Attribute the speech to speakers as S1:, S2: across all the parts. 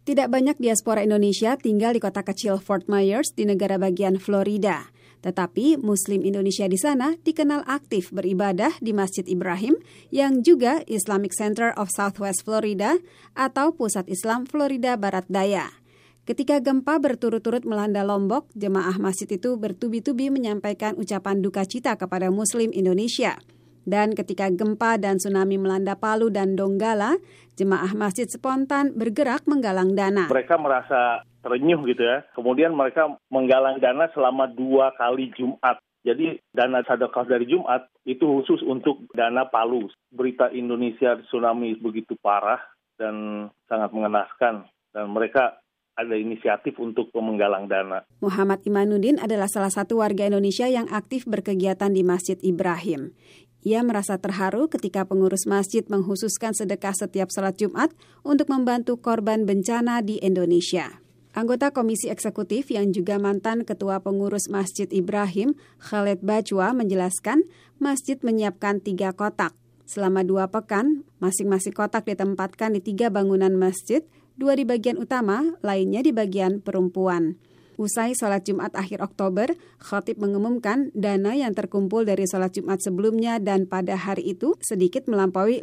S1: Tidak banyak diaspora Indonesia tinggal di kota kecil Fort Myers di negara bagian Florida. Tetapi Muslim Indonesia di sana dikenal aktif beribadah di Masjid Ibrahim yang juga Islamic Center of Southwest Florida atau Pusat Islam Florida Barat Daya. Ketika gempa berturut-turut melanda Lombok, jemaah masjid itu bertubi-tubi menyampaikan ucapan duka cita kepada Muslim Indonesia. Dan ketika gempa dan tsunami melanda Palu dan Donggala, jemaah masjid spontan bergerak menggalang dana.
S2: Mereka merasa terenyuh gitu ya. Kemudian mereka menggalang dana selama 2 kali Jumat. Jadi dana sedekah dari Jumat itu khusus untuk dana Palu. Berita Indonesia tsunami begitu parah dan sangat mengenaskan. Dan mereka ada inisiatif untuk menggalang dana.
S1: Muhammad Imanuddin adalah salah satu warga Indonesia yang aktif berkegiatan di Masjid Ibrahim. Ia merasa terharu ketika pengurus masjid menghususkan sedekah setiap salat Jumat untuk membantu korban bencana di Indonesia. Anggota Komisi Eksekutif yang juga mantan Ketua Pengurus Masjid Ibrahim, Khaled Bajwa, menjelaskan masjid menyiapkan 3 kotak. Selama 2 pekan, masing-masing kotak ditempatkan di 3 bangunan masjid, 2 di bagian utama, lainnya di bagian perempuan. Usai sholat Jumat akhir Oktober, khatib mengumumkan dana yang terkumpul dari sholat Jumat sebelumnya dan pada hari itu sedikit melampaui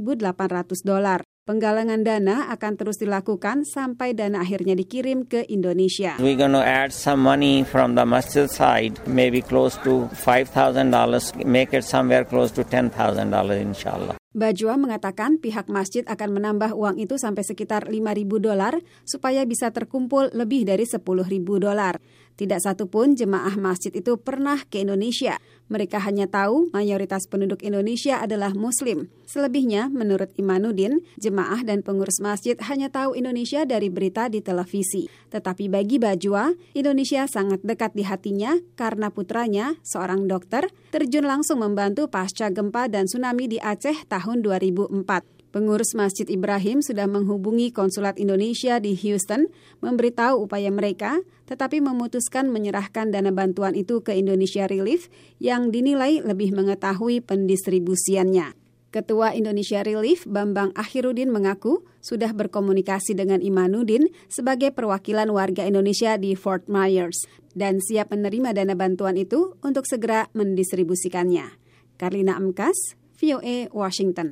S1: $5.800. Penggalangan dana akan terus dilakukan sampai dana akhirnya dikirim ke Indonesia.
S3: We're going to add some money from the masjid side, maybe close to $5,000, make it somewhere close to $10,000 inshallah.
S1: Bajwa mengatakan pihak masjid akan menambah uang itu sampai sekitar $5.000 supaya bisa terkumpul lebih dari $10.000. Tidak satupun jemaah masjid itu pernah ke Indonesia. Mereka hanya tahu mayoritas penduduk Indonesia adalah Muslim. Selebihnya, menurut Imanuddin, jemaah dan pengurus masjid hanya tahu Indonesia dari berita di televisi. Tetapi bagi Bajwa, Indonesia sangat dekat di hatinya karena putranya, seorang dokter, terjun langsung membantu pasca gempa dan tsunami di Aceh tahun 2004. Pengurus Masjid Ibrahim sudah menghubungi Konsulat Indonesia di Houston, memberitahu upaya mereka, tetapi memutuskan menyerahkan dana bantuan itu ke Indonesia Relief yang dinilai lebih mengetahui pendistribusiannya. Ketua Indonesia Relief, Bambang Akhirudin, mengaku sudah berkomunikasi dengan Imanuddin sebagai perwakilan warga Indonesia di Fort Myers dan siap menerima dana bantuan itu untuk segera mendistribusikannya. Karlina Amkas, VOA, Washington.